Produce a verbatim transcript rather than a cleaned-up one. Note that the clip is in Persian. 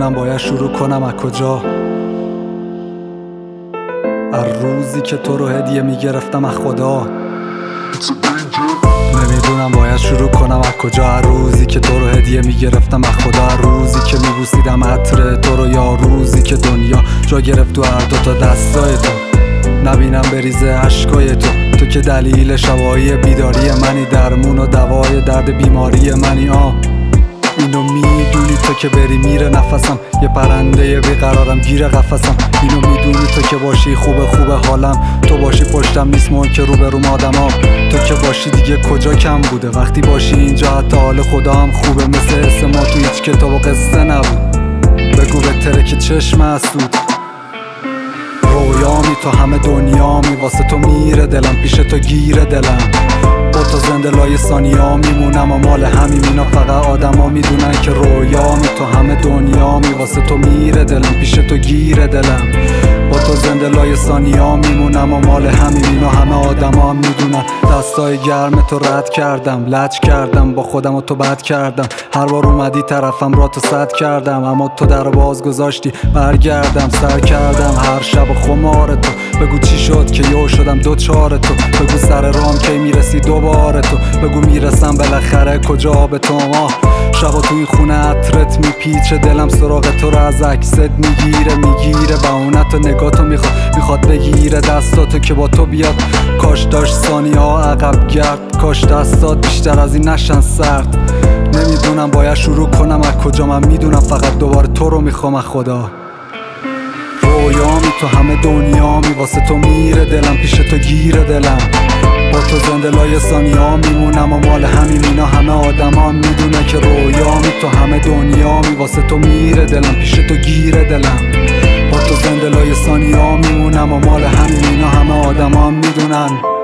نمیدونم باید شروع کنم از کجا. هر روزی که تو رو هدیه میگرفتم از خدا. نمیدونم باید شروع کنم از کجا. هر روزی که تو رو هدیه میگرفتم از خدا. هر روزی که میبوسیدم عطر تو رو، یا روزی که دنیا جا گرفت تو هر دوتا دستای تو. نبینم بریزه عشقای تو، تو که دلیل شبایی بیداری منی، درمون و دوای درد بیماری منی. آه اینو میدونی تو که بری میره نفسم، یه پرنده بیقرارم گیر قفسم. اینو میدونی تو که باشی خوبه خوبه حالم، تو باشی پشتم نیست مهم که روبروم آدمام. تو که باشی دیگه کجا کم بوده، وقتی باشی اینجا حتی حال خدا هم خوبه. مثل اسم ما تو هیچ کتاب و قصه نبود، بگو بهتره که چشم اسود. رویامی تو همه دنیامی، واسه تو میره دلم، پیش تو گیره دلم. با تو زنده لای ثانیا میمونم و مال همین اینا فقط آدما میدونن که رویامی تو همه دنیامی، واسه تو میره دلم، پیش تو گیره دلم. با تو زنده لای ثانیا میمونم و مال همین اینا همه آدما هم میدونن. دستای گرم تو رد کردم، لج کردم با خودم و تو بد کردم. هر بار اومدی طرفم را تو صد کردم، اما تو در باز گذاشتی برگردم. سر کردم هر شب خمار تو، بگو چی شد که یو شدم دوچار تو. بگو سر رام کی میرسی دوباره تو، بگو میرسم بالاخره کجا به تو. ماه شبا توی خونه عطرت میپیچه، دلم سراغ تو رو از عکست میگیره میگیره. بهونت و نگاتو میخواد میخواد بگیره دستاتو که با تو بیاد. کاش داشت ثانیه ها عقب گرد، کاش دستات بیشتر از این نشن سرد. نمیدونم باید شروع کنم از کجا، من میدونم فقط دوباره تو رو میخوام از خدا. رویامی تو همه دنیامی، واسه تو میره دلم، پیش تو گیره دلم. با تو زنده لای ثانیا میمونم و مال همین اینا همه آدما هم میدونن که رویامی تو همه دنیامی، واسه تو میره دلم، پیش تو گیره دلم. با تو زنده لای ثانیا میمونم و مال همین اینا همه آدما هم میدونن.